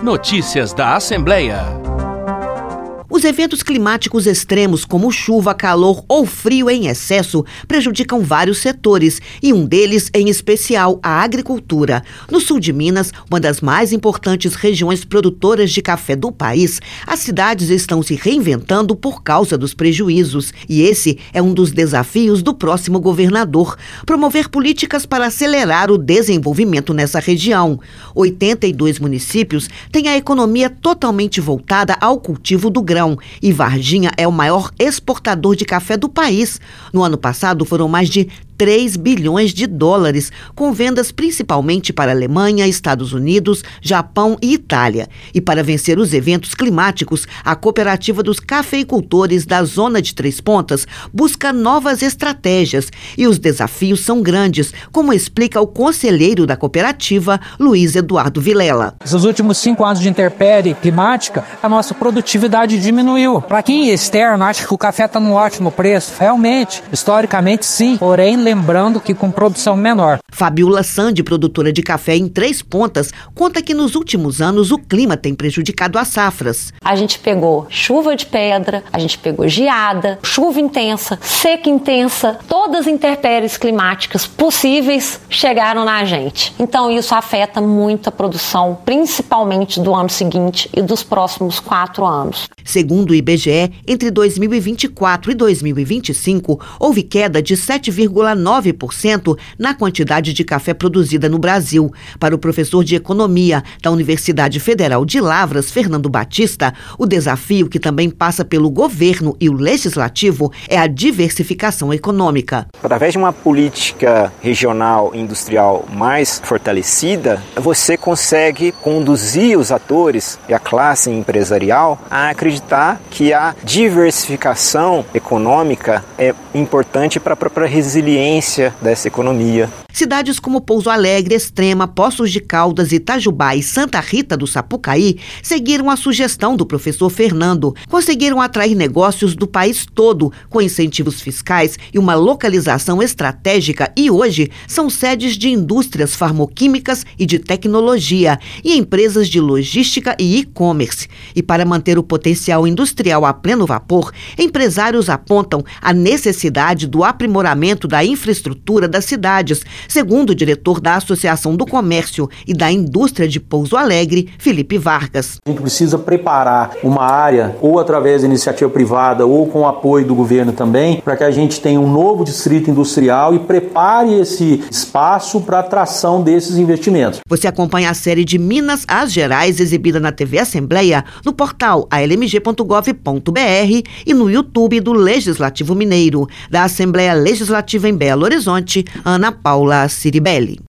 Notícias da Assembleia. Os eventos climáticos extremos, como chuva, calor ou frio em excesso, prejudicam vários setores, e um deles, em especial, a agricultura. No sul de Minas, uma das mais importantes regiões produtoras de café do país, as cidades estão se reinventando por causa dos prejuízos. E esse é um dos desafios do próximo governador: promover políticas para acelerar o desenvolvimento nessa região. 82 municípios têm a economia totalmente voltada ao cultivo do grão. E Varginha é o maior exportador de café do país. No ano passado foram mais de 3 bilhões de dólares, com vendas principalmente para Alemanha, Estados Unidos, Japão e Itália. E para vencer os eventos climáticos, a Cooperativa dos Cafeicultores da Zona de Três Pontas busca novas estratégias. E os desafios são grandes, como explica o conselheiro da cooperativa, Luiz Eduardo Vilela. Nos últimos 5 anos de intempérie climática, a nossa produtividade diminuiu. Para quem é externo acha que o café está num ótimo preço, realmente, historicamente sim, porém lembrando que com produção menor. Fabiola Sandi, produtora de café em Três Pontas, conta que nos últimos anos o clima tem prejudicado as safras. A gente pegou chuva de pedra, a gente pegou geada, chuva intensa, seca intensa, todas as intempéries climáticas possíveis chegaram na gente. Então isso afeta muito a produção, principalmente do ano seguinte e dos próximos 4 anos. Segundo o IBGE, entre 2024 e 2025, houve queda de 7,9% na quantidade de café produzida no Brasil. Para o professor de Economia da Universidade Federal de Lavras, Fernando Batista, o desafio, que também passa pelo governo e o legislativo, é a diversificação econômica. Através de uma política regional e industrial mais fortalecida, você consegue conduzir os atores e a classe empresarial a acreditar que a diversificação econômica é importante para a própria resiliência dessa economia. Cidades como Pouso Alegre, Extrema, Poços de Caldas, Itajubá e Santa Rita do Sapucaí seguiram a sugestão do professor Fernando. Conseguiram atrair negócios do país todo, com incentivos fiscais e uma localização estratégica, e hoje são sedes de indústrias farmoquímicas e de tecnologia e empresas de logística e e-commerce. E para manter o potencial industrial a pleno vapor, empresários apontam a necessidade do aprimoramento da infraestrutura das cidades, segundo o diretor da Associação do Comércio e da Indústria de Pouso Alegre, Felipe Vargas. A gente precisa preparar uma área, ou através da iniciativa privada, ou com o apoio do governo também, para que a gente tenha um novo distrito industrial e prepare esse espaço para a atração desses investimentos. Você acompanha a série de Minas às Gerais, exibida na TV Assembleia, no portal almg.gov.br e no YouTube do Legislativo Mineiro. Da Assembleia Legislativa em Belo Horizonte, Ana Paula Ciribelli.